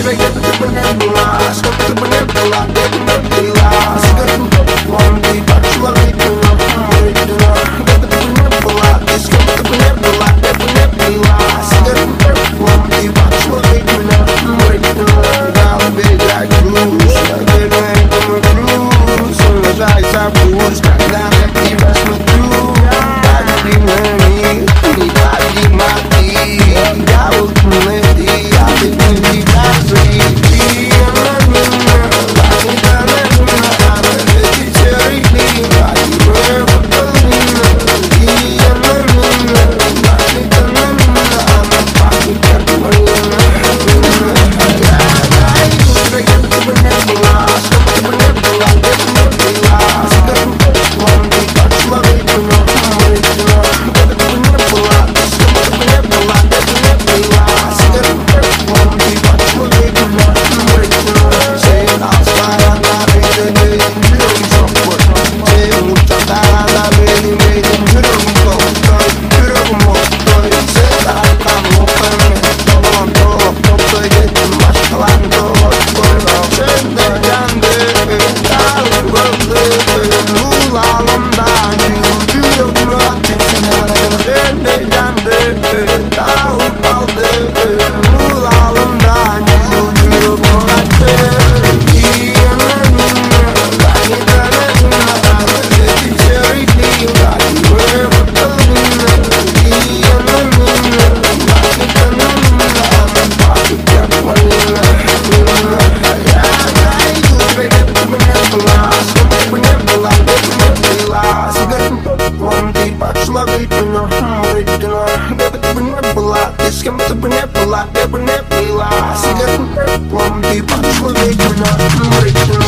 где-то ты бы не была, сколько ты бы не была, где бы не пила. Сигарету теплом ты почула видно, где-то ты бы не была, ты с кем ты бы не была, где бы не пила. Сигарету теплом ты почула видно, в голове играет груз, наверное, это мой груз. Унижается вкус, когда на тебя смотрю. Погоди на миг, не поднимай, я улыбный ты, а ты не тебя заебись. Где-то ты бы не была, ты с кем ты бы не была, где бы не пила. Сигарету теплом ты пошла ведьма.